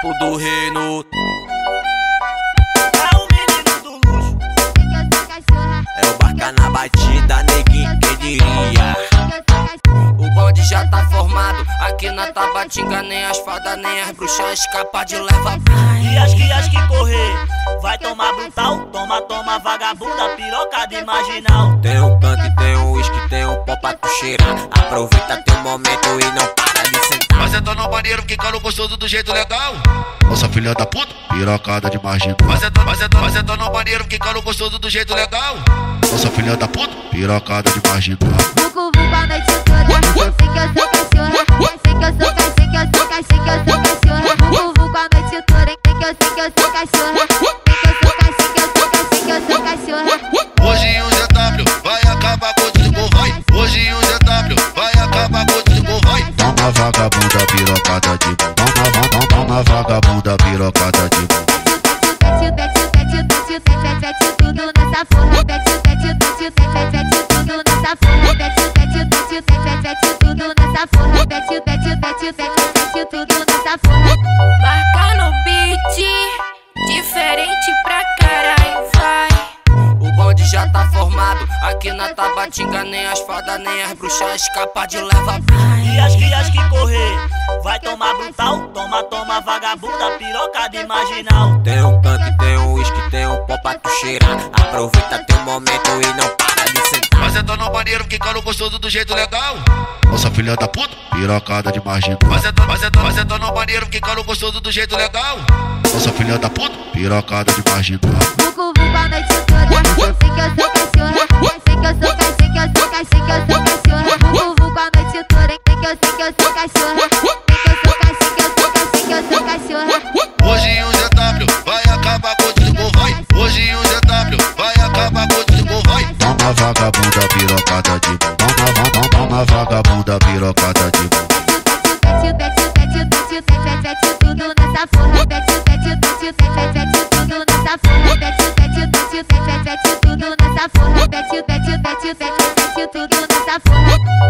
papo do reino. É o menino do luxo. É o barca na batida, neguinho, quem diria? O bonde já tá formado, aqui na Tabatinga nem as fadas nem as bruxas escapar de leva. E as que correr, vai tomar brutal. Toma vagabunda, piroca de marginal. Tem um canto, tem um uísque, tem um pó pra tu cheirar. Aproveita teu momento e não para de sentar. Mas eu tô no maneiro, quicando gostoso do jeito legal. Nossa filha da puta, pirocada de marginal. Mas eu tô no maneiro, quicando gostoso do jeito legal. Nossa filha da puta, pirocada de marginal. Vucu vucu a noite toda, sei que eu sou cachorra. Sei que eu sou cachorra. Vucu vucu a noite toda, sei que eu sou cachorra. Sei que eu sou cachorra. Hoje um ZW vai acabar contigo, vai. Hoje um ZW vai acabar contigo, vai. Toma vagabunda, pirocada de bom. Toma vagabunda, pirocada de bom. Pete tudo nessa porra. Pete tudo nessa porra. Pete tudo nessa porra. Pete tudo nessa porra. Barca no beat, diferente pra caralho, vai. O bonde já tá formado, aqui na Tabatinga nem as fadas nem as bruxas escapar de leva. E as que correr, vai tomar brutal. Toma vagabunda, piroca de marginal. Tem um canto, tem um uísque, tem um pó pra tu cheirar. Aproveita teu momento e não para de sentar. Mas eu tô no maneiro, quicando gostoso do jeito legal. Nossa filha da puta, pirocada de marginal. Mas eu tô no maneiro, quicando gostoso do jeito legal. Nossa filha da puta, pirocada de marginal. Vucu vucu a noite toda, sei que eu sou cachorra. Sei que eu sou cachorra. Vucu vucu a noite toda, sei que eu sou cachorra. Sei que eu sou cachorra. Hoje um ZW vai acabar contigo, vai. Hoje um ZW vai acabar contigo, vai. Toma vagabunda, pirocada de bom. Toma vagabunda, pirocada de bom. Pete tudo nessa porra. Pete tudo nessa porra. Pete tudo nessa porra. Pete tudo nessa porra.